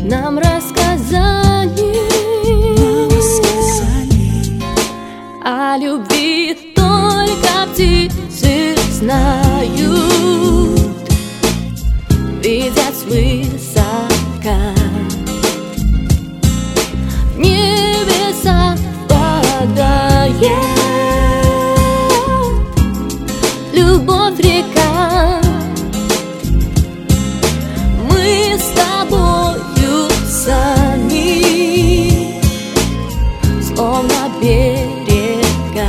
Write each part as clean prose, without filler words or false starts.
Нам рассказали о любви только птицы знают, видят свысока. В небеса падает любовь река. Мы с тобою сами, словно берега,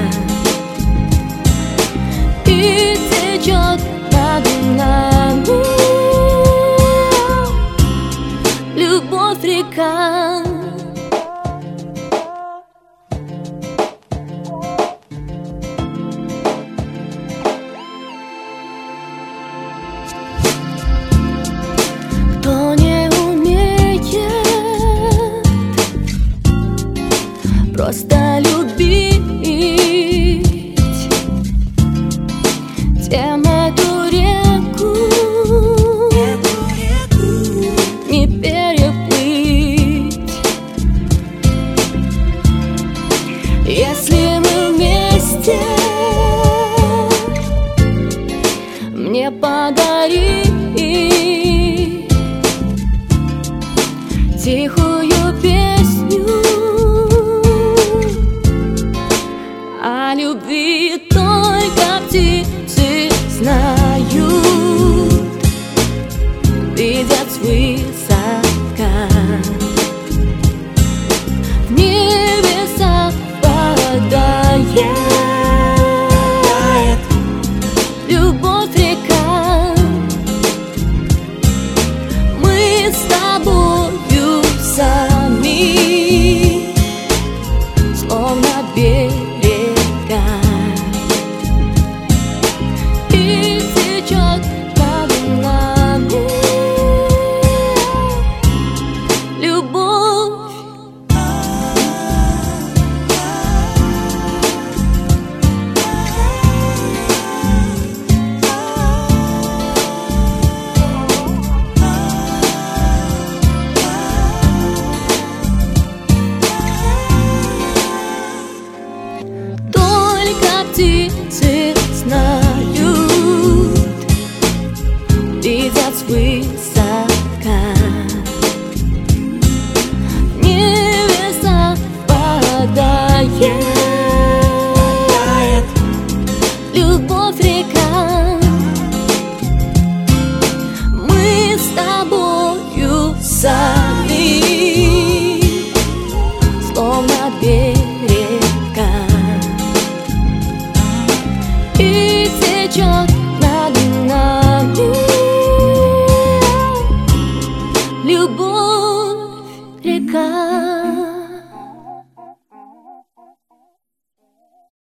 и течет над нами любовь река. Кто не умеет просто любить, тем эту реку не переплыть. Если мы вместе, мне подари тихую песню о любви только птицы знают, видят свысока. В небеса падает любовь река. Мы с тобою сами, словно берега, и течет над нами любовь. Птицы знают, видят свысока. В небеса падает любовь река. Мы с тобою сами, словно берега, и течет над нами любовь река.